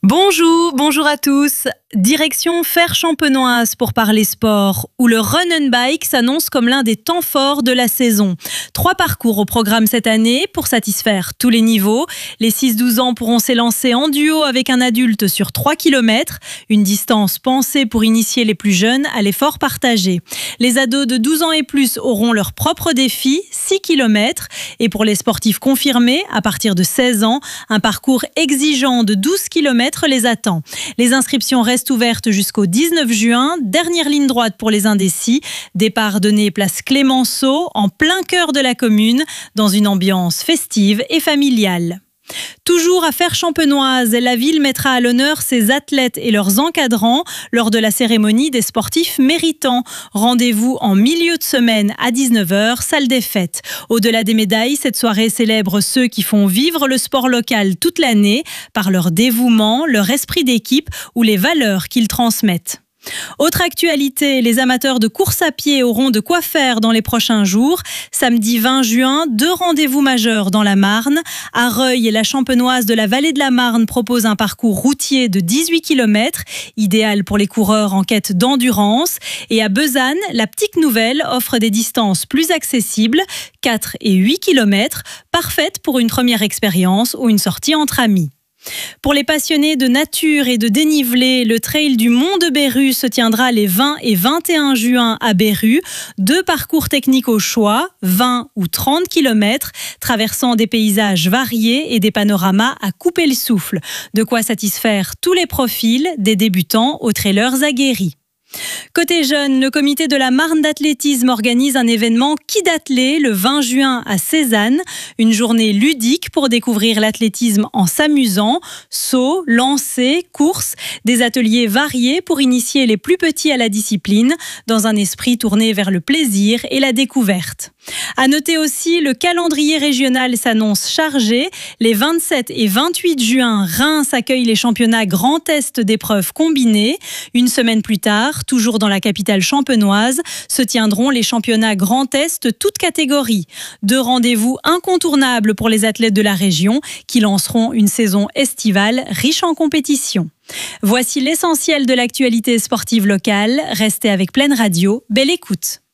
Bonjour à tous. Direction Fère-Champenoise pour parler sport, où le run and bike s'annonce comme l'un des temps forts de la saison. 3 parcours au programme cette année pour satisfaire tous les niveaux. Les 6-12 ans pourront s'élancer en duo avec un adulte sur 3 km, une distance pensée pour initier les plus jeunes à l'effort partagé. Les ados de 12 ans et plus auront leur propre défi, 6 km. Et pour les sportifs confirmés, à partir de 16 ans, un parcours exigeant de 12 km les attend. Les inscriptions restent ouvertes jusqu'au 19 juin. Dernière ligne droite pour les indécis. Départ donné place Clémenceau, en plein cœur de la commune, dans une ambiance festive et familiale. Toujours à Fère-Champenoise, la ville mettra à l'honneur ses athlètes et leurs encadrants lors de la cérémonie des sportifs méritants. Rendez-vous en milieu de semaine à 19h, salle des fêtes. Au-delà des médailles, cette soirée célèbre ceux qui font vivre le sport local toute l'année par leur dévouement, leur esprit d'équipe ou les valeurs qu'ils transmettent. Autre actualité, les amateurs de course à pied auront de quoi faire dans les prochains jours. Samedi 20 juin, 2 rendez-vous majeurs dans la Marne. À Reuil, la Champenoise de la Vallée de la Marne propose un parcours routier de 18 km, idéal pour les coureurs en quête d'endurance. Et à Besanne, la Petite Nouvelle offre des distances plus accessibles, 4 et 8 km, parfaites pour une première expérience ou une sortie entre amis. Pour les passionnés de nature et de dénivelé, le trail du Mont de Beru se tiendra les 20 et 21 juin à Beru. 2 parcours techniques au choix, 20 ou 30 km, traversant des paysages variés et des panoramas à couper le souffle. De quoi satisfaire tous les profils, des débutants aux trailers aguerris. Côté jeunes, le comité de la Marne d'athlétisme organise un événement Kidathlé le 20 juin à Cézanne. Une journée ludique pour découvrir l'athlétisme en s'amusant. Saut, lancer, course, des ateliers variés pour initier les plus petits à la discipline dans un esprit tourné vers le plaisir et la découverte. À noter aussi, le calendrier régional s'annonce chargé. Les 27 et 28 juin, Reims accueille les championnats Grand Est d'épreuves combinées. Une semaine plus tard, toujours dans la capitale champenoise, se tiendront les championnats Grand Est toutes catégories. 2 rendez-vous incontournables pour les athlètes de la région qui lanceront une saison estivale riche en compétition. Voici l'essentiel de l'actualité sportive locale. Restez avec Pleine Radio. Belle écoute.